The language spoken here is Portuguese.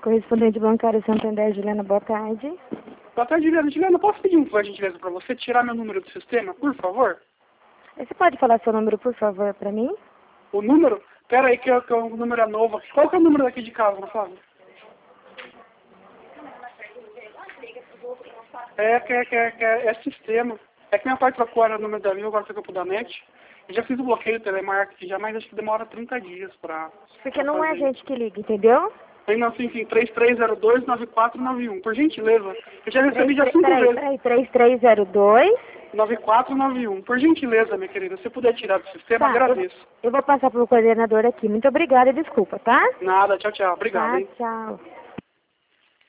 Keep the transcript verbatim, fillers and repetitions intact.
Correspondente bancário Santander, Juliana, boa tarde. Boa tarde, Juliana. Juliana, posso pedir um favor, gentileza, para você tirar meu número do sistema, por favor? Você pode falar seu número, por favor, para mim? O número? Pera aí, que, eu- que o número é novo. Qual que é o número daqui de casa, não sabe? É, que é, que é, que é, é sistema. É que minha pai trocou era o número da minha, agora trocou pro da net. Eu já fiz o bloqueio do telemarketing já, mas acho que demora trinta dias pra... Porque pra não é a fazer. gente que liga, entendeu? Aí, não, sim, sim, três três zero dois, nove quatro nove um. Por gentileza, eu já recebi já cinco Peraí, vezes. peraí, três três zero dois. nove quatro nove um. Por gentileza, minha querida, se puder tirar do sistema, Tá, eu, agradeço. eu vou passar pro coordenador aqui. Muito obrigada e desculpa, tá? Nada, tchau, tchau. Obrigado, Tá, hein? tchau.